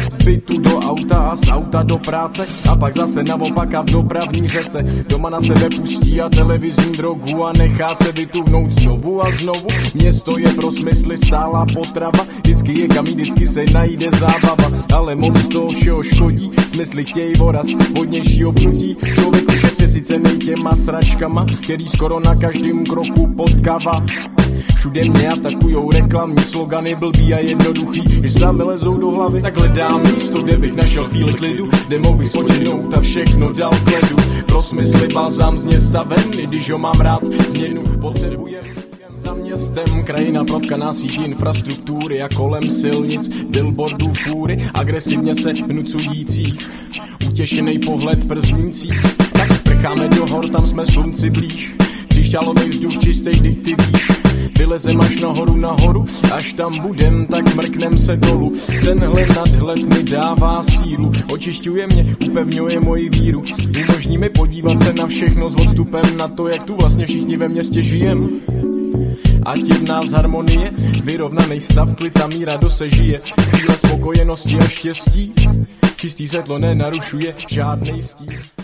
z bytu do auta a z auta do práce a pak zase naopak a v dopravní řece. Doma na sebe pustí a televizní drogu a nechá se vytuhnout znovu a znovu. Město je pro smysly stálá potrava, vždycky je kam, vždycky se najde zábava, ale moc toho všeho škodí, smysly chtějí voraz, hodnější obnutí. Člověk už je přesycenej těma sračkama, který skoro na každém kroku potkává. Všude mě atakujou reklamní slogany blbý a jednoduchý, když sami lezou do hlavy, tak hledám místo, kde bych našel chvíli klidu, kde mohl bych spočinout a všechno dal k ledu. Pro smysly balzám z města ven, i když ho mám rád, změnu potřebujem. Za městem krajina protkaná sítí infrastruktury a kolem silnic, billboardů, fůry, agresivně se vnucujících, utěšený pohled prznících. Tak prcháme do hor, tam jsme slunci blíž, křišťálový vzduch čistej, vždyť ty víš. Vylezem až nahoru, až tam budem, tak mrknem se dolů. Tenhle nadhled mi dává sílu, očišťuje mě, upevňuje moji víru. Umožní mi podívat se na všechno s odstupem na to, jak tu vlastně všichni ve městě žijem. Ať je v nás harmonie, vyrovnaný stav, klid a míra dosežije. Chvíle spokojenosti a štěstí, čistý světlo nenarušuje žádnej stín.